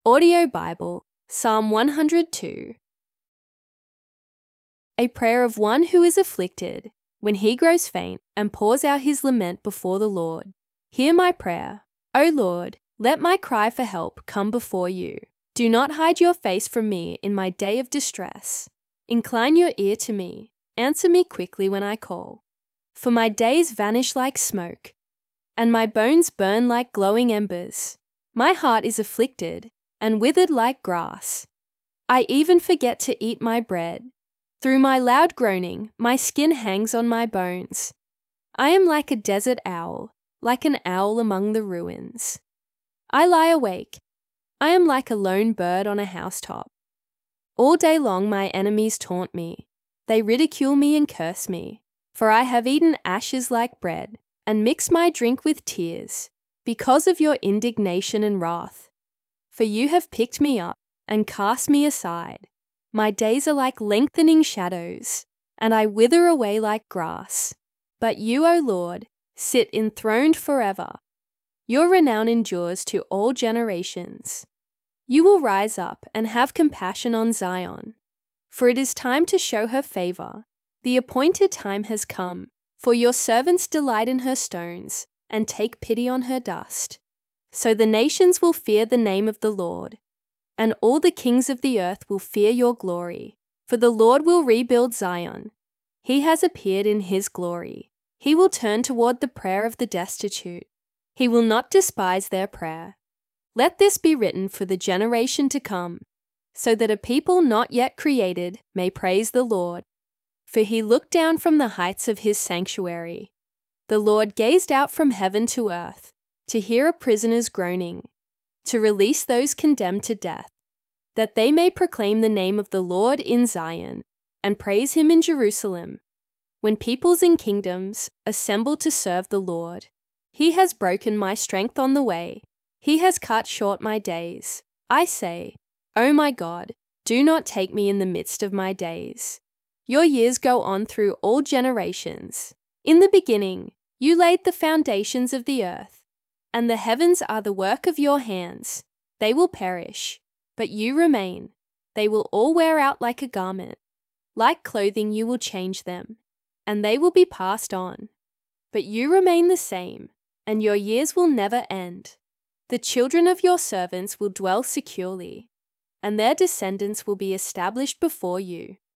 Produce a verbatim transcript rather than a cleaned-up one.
Audio Bible, Psalm one hundred two. A prayer of one who is afflicted, when he grows faint and pours out his lament before the Lord. Hear my prayer. O Lord, let my cry for help come before you. Do not hide your face from me in my day of distress. Incline your ear to me. Answer me quickly when I call. For my days vanish like smoke, and my bones burn like glowing embers. My heart is afflicted and withered like grass. I even forget to eat my bread. Through my loud groaning, my skin hangs on my bones. I am like a desert owl, like an owl among the ruins. I lie awake. I am like a lone bird on a housetop. All day long my enemies taunt me. They ridicule me and curse me, for I have eaten ashes like bread and mixed my drink with tears, because of your indignation and wrath. For you have picked me up and cast me aside. My days are like lengthening shadows, and I wither away like grass. But you, O Lord, sit enthroned forever. Your renown endures to all generations. You will rise up and have compassion on Zion, for it is time to show her favor. The appointed time has come, for your servants delight in her stones and take pity on her dust. So the nations will fear the name of the Lord, and all the kings of the earth will fear your glory. For the Lord will rebuild Zion. He has appeared in his glory. He will turn toward the prayer of the destitute. He will not despise their prayer. Let this be written for the generation to come, so that a people not yet created may praise the Lord. For he looked down from the heights of his sanctuary. The Lord gazed out from heaven to earth, to hear a prisoner's groaning, to release those condemned to death, that they may proclaim the name of the Lord in Zion, and praise him in Jerusalem. When peoples and kingdoms assemble to serve the Lord, he has broken my strength on the way. He has cut short my days. I say, O my God, do not take me in the midst of my days. Your years go on through all generations. In the beginning, you laid the foundations of the earth, and the heavens are the work of your hands. They will perish, but you remain. They will all wear out like a garment. Like clothing you will change them, and they will be passed on. But you remain the same, and your years will never end. The children of your servants will dwell securely, and their descendants will be established before you.